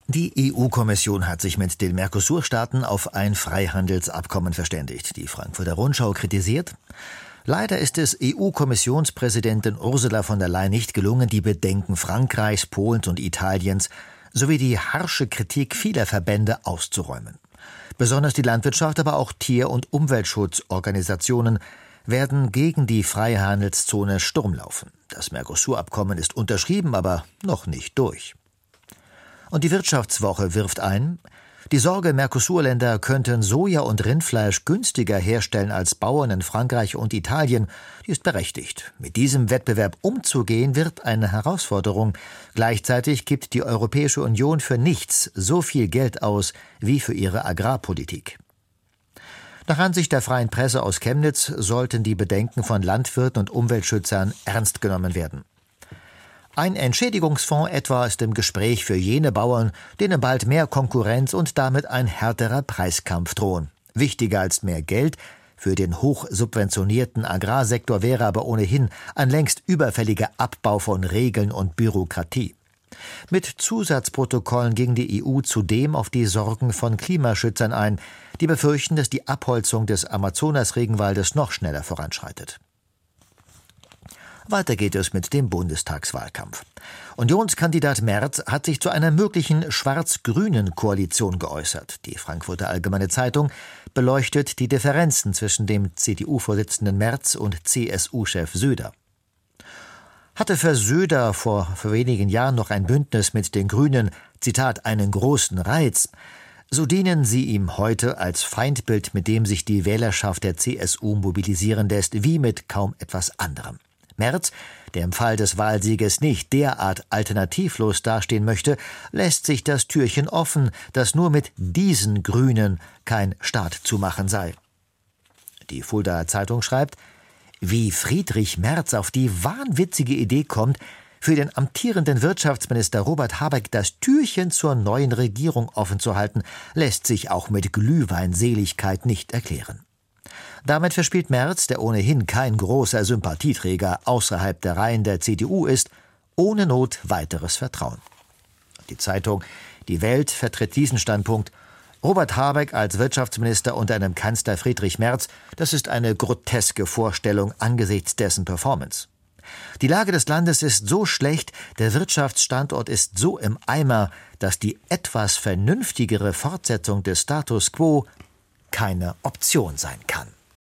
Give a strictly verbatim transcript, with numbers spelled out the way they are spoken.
Die E U-Kommission hat sich mit den Mercosur-Staaten auf ein Freihandelsabkommen verständigt. Die Frankfurter Rundschau kritisiert: Leider ist es E U-Kommissionspräsidentin Ursula von der Leyen nicht gelungen, die Bedenken Frankreichs, Polens und Italiens sowie die harsche Kritik vieler Verbände auszuräumen. Besonders die Landwirtschaft, aber auch Tier- und Umweltschutzorganisationen werden gegen die Freihandelszone Sturm laufen. Das Mercosur-Abkommen ist unterschrieben, aber noch nicht durch. Und die Wirtschaftswoche wirft ein: Die Sorge, Mercosur-Länder könnten Soja und Rindfleisch günstiger herstellen als Bauern in Frankreich und Italien, die ist berechtigt. Mit diesem Wettbewerb umzugehen, wird eine Herausforderung. Gleichzeitig gibt die Europäische Union für nichts so viel Geld aus wie für ihre Agrarpolitik. Nach Ansicht der Freien Presse aus Chemnitz sollten die Bedenken von Landwirten und Umweltschützern ernst genommen werden. Ein Entschädigungsfonds etwa ist im Gespräch für jene Bauern, denen bald mehr Konkurrenz und damit ein härterer Preiskampf drohen. Wichtiger als mehr Geld für den hochsubventionierten Agrarsektor wäre aber ohnehin ein längst überfälliger Abbau von Regeln und Bürokratie. Mit Zusatzprotokollen ging die E U zudem auf die Sorgen von Klimaschützern ein, die befürchten, dass die Abholzung des Amazonas-Regenwaldes noch schneller voranschreitet. Weiter geht es mit dem Bundestagswahlkampf. Unionskandidat Merz hat sich zu einer möglichen schwarz-grünen Koalition geäußert. Die Frankfurter Allgemeine Zeitung beleuchtet die Differenzen zwischen dem C D U-Vorsitzenden Merz und C S U-Chef Söder. Hatte für Söder vor, vor wenigen Jahren noch ein Bündnis mit den Grünen, Zitat, einen großen Reiz, so dienen sie ihm heute als Feindbild, mit dem sich die Wählerschaft der C S U mobilisieren lässt, wie mit kaum etwas anderem. Merz, der im Fall des Wahlsieges nicht derart alternativlos dastehen möchte, lässt sich das Türchen offen, dass nur mit diesen Grünen kein Staat zu machen sei. Die Fuldaer Zeitung schreibt: Wie Friedrich Merz auf die wahnwitzige Idee kommt, für den amtierenden Wirtschaftsminister Robert Habeck das Türchen zur neuen Regierung offen zu halten, lässt sich auch mit Glühweinseligkeit nicht erklären. Damit verspielt Merz, der ohnehin kein großer Sympathieträger außerhalb der Reihen der C D U ist, ohne Not weiteres Vertrauen. Die Zeitung Die Welt vertritt diesen Standpunkt: Robert Habeck als Wirtschaftsminister unter einem Kanzler Friedrich Merz, das ist eine groteske Vorstellung angesichts dessen Performance. Die Lage des Landes ist so schlecht, der Wirtschaftsstandort ist so im Eimer, dass die etwas vernünftigere Fortsetzung des Status quo keine Option sein kann.